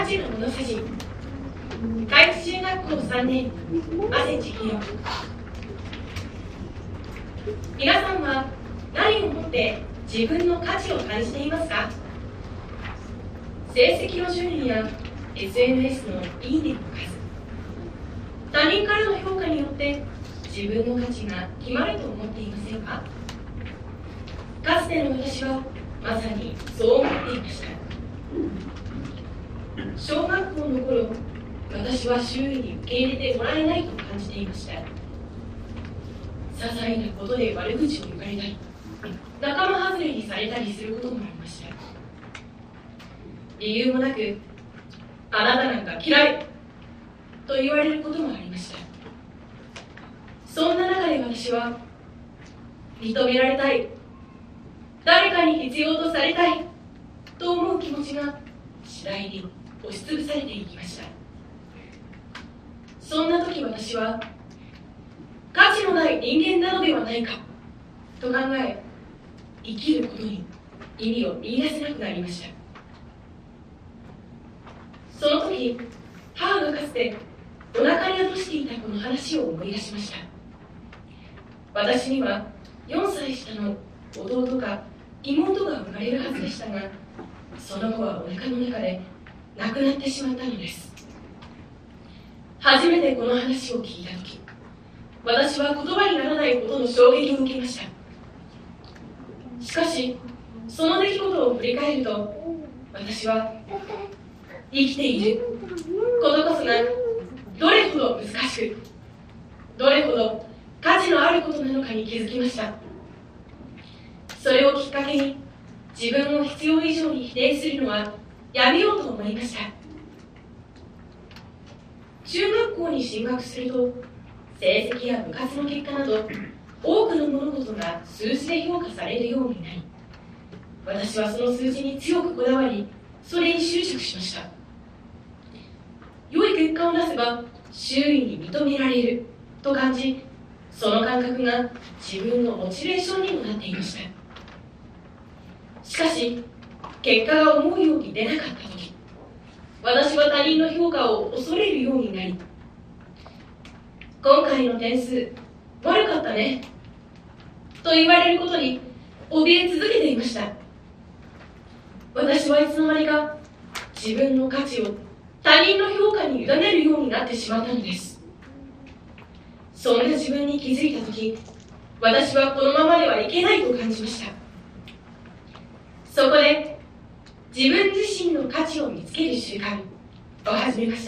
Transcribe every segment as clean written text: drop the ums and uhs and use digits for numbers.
価値の物差し。開智中学校3年、汗千尋。皆さんは何をもって自分の価値を感じていますか？成績の順位や SNS のいいねの数、他人からの評価によって自分の価値が決まると思っていませんか？かつての私はまさにそう思っていました。小学校の頃、私は周囲に受け入れてもらえないと感じていました。些細なことで悪口を言われたり、仲間外れにされたりすることもありました。理由もなく、あなたなんか嫌いと言われることもありました。そんな中で私は、認められたい、誰かに必要とされたいと思う気持ちが次第に押しつぶされていきました。そんな時私は、価値のない人間なのではないかと考え、生きることに意味を見出せなくなりました。その時、母がかつてお腹に宿していたこの話を思い出しました。私には4歳下の弟か妹が生まれるはずでしたが、その子はお腹の中で亡くなってしまったのです。初めてこの話を聞いた時、私は言葉にならないほどの衝撃を受けました。しかし、その出来事を振り返ると、私は生きていることこそがどれほど難しく、どれほど価値のあることなのかに気づきました。それをきっかけに、自分を必要以上に否定するのはやめようと思いました。中学校に進学すると、成績や部活の結果など多くの物事が数字で評価されるようになり、私はその数字に強くこだわり、それに執着しました。良い結果を出せば周囲に認められると感じ、その感覚が自分のモチベーションにもなっていました。しかし、結果が思うように出なかった時、私は他人の評価を恐れるようになり、今回の点数悪かったねと言われることに怯え続けていました。私はいつの間にか自分の価値を他人の評価に委ねるようになってしまったのです。そんな自分に気づいた時、私はこのままではいけないと感じました。そこで自分自身の価値を見つける習慣を始めました。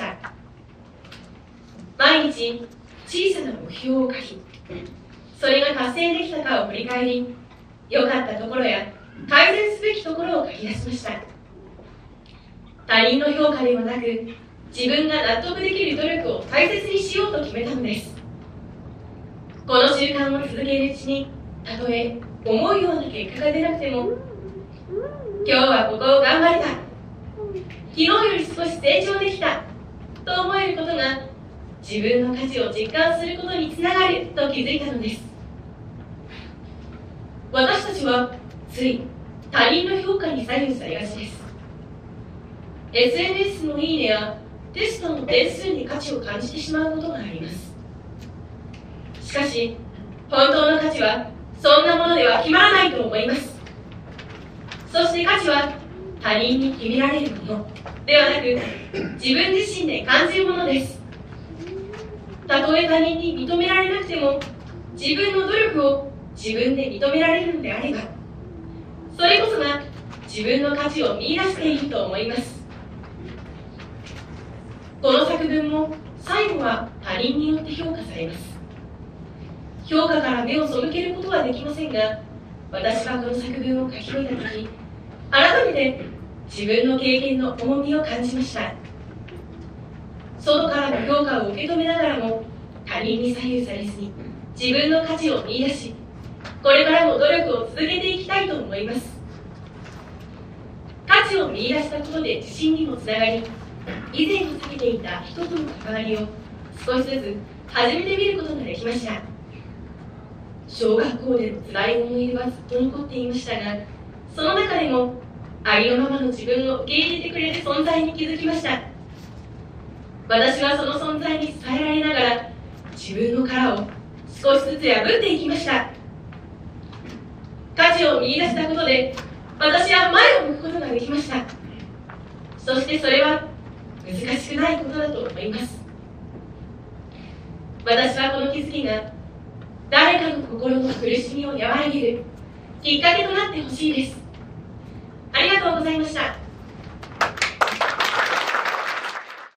毎日小さな目標を書き、それが達成できたかを振り返り、良かったところや改善すべきところを書き出しました。他人の評価ではなく、自分が納得できる努力を大切にしようと決めたのです。この習慣を続けるうちに、たとえ思うような結果が出なくても、今日はここを頑張れた、昨日より少し成長できたと思えることが、自分の価値を実感することにつながると気づいたのです。私たちはつい他人の評価に左右されがちです。 SNS のいいねやテストの点数に価値を感じてしまうことがあります。しかし、本当の価値はそんなものでは決まらないと思います。そして価値は他人に決められるものではなく、自分自身で感じるものです。たとえ他人に認められなくても、自分の努力を自分で認められるのであれば、それこそが自分の価値を見出していると思います。この作文も最後は他人によって評価されます。評価から目を背けることはできませんが、私はこの作文を書き終えた時、改めて自分の経験の重みを感じました。外からの評価を受け止めながらも、他人に左右されずに自分の価値を見出し、これからも努力を続けていきたいと思います。価値を見出したことで自信にもつながり、以前は避けていた人との関わりを少しずつ始めてみることができました。小学校での辛い思い出はずっと残っていましたが、その中でもありのままの自分を受け入れてくれる存在に気づきました。私はその存在に支えられながら自分の殻を少しずつ破っていきました。価値を見出したことで私は前を向くことができました。そしてそれは難しくないことだと思います。私はこの気づきが誰かの心の苦しみを和らげるきっかけとなってほしいです。ありがとうございました。